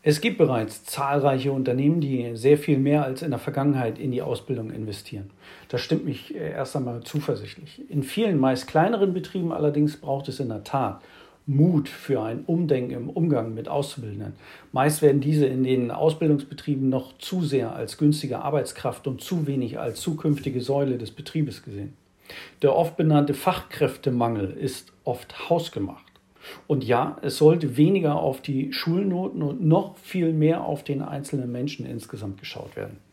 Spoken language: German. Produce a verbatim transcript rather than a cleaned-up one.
Es gibt bereits zahlreiche Unternehmen, die sehr viel mehr als in der Vergangenheit in die Ausbildung investieren. Das stimmt mich äh, erst einmal zuversichtlich. In vielen, meist kleineren Betrieben allerdings braucht es in der Tat Mut für ein Umdenken im Umgang mit Auszubildenden. Meist werden diese in den Ausbildungsbetrieben noch zu sehr als günstige Arbeitskraft und zu wenig als zukünftige Säule des Betriebes gesehen. Der oft benannte Fachkräftemangel ist oft hausgemacht. Und ja, es sollte weniger auf die Schulnoten und noch viel mehr auf den einzelnen Menschen insgesamt geschaut werden.